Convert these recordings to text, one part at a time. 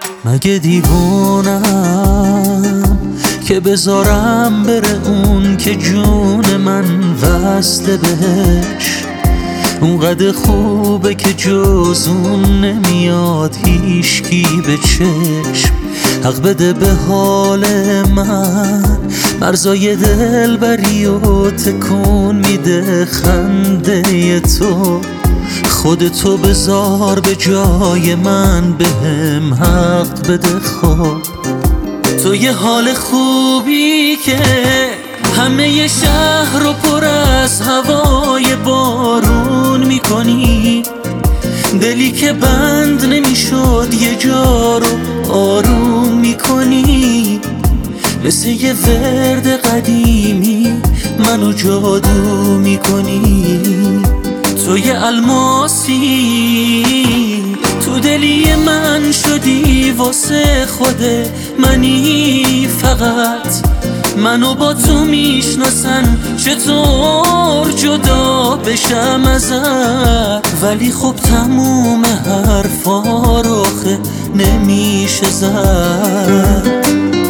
مگه دیوونم که بذارم بره اون که جون من وصله بهش؟ اونقدر خوبه که جز اون نمیاد هیچکی به چشم. حق بده به حال من، مرزای دلبری و تکون میده خنده تو. خودتو بذار به جای من، بهم حق بده. خب تو یه حال خوبی که همه شهر رو پر از هوای بارون میکنی، دلی که بند نمیشد یه جا رو آروم میکنی. مثل یه ورد قدیمی منو جادو میکنی. تو یه الماسی تو دلی من شدی، واسه خود منی فقط. منو با تو میشناسن، چطور جدا بشم ازت؟ ولی خب تموم حرفا رو آخه نمیشه زد.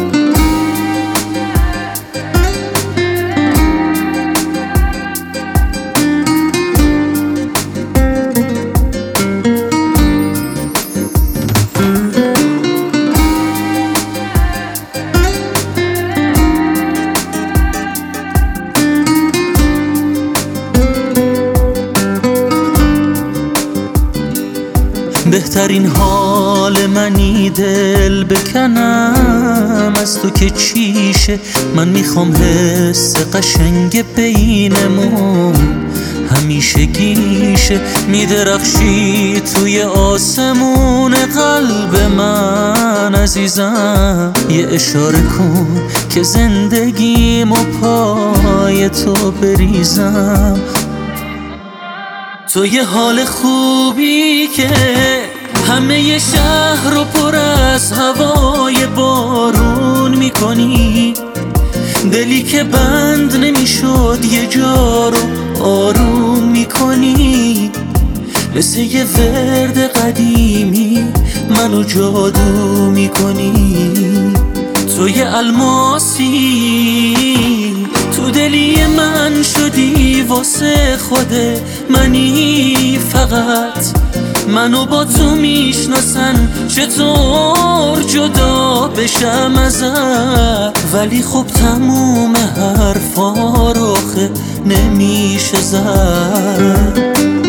بهترین حال منی دل بکنم از تو که چیشه. من میخوام حس قشنگ بینمون همیشه گیشه. میدرخشی توی آسمون قلب من عزیزم. یه اشاره کن که زندگیمو پای تو بریزم. تو یه حال خوبی که همه شهر رو پر از هوای بارون میکنی، دلی که بند نمیشد یه جا رو آروم میکنی. مثل یه ورد قدیمی منو جادو میکنی. تو یه الماسی تو دلی من شدی، واسه خود منی فقط. منو با تو میشناسن، چطور جدا بشم ازت؟ ولی خب تموم حرفا رو آخه نمیشه زد.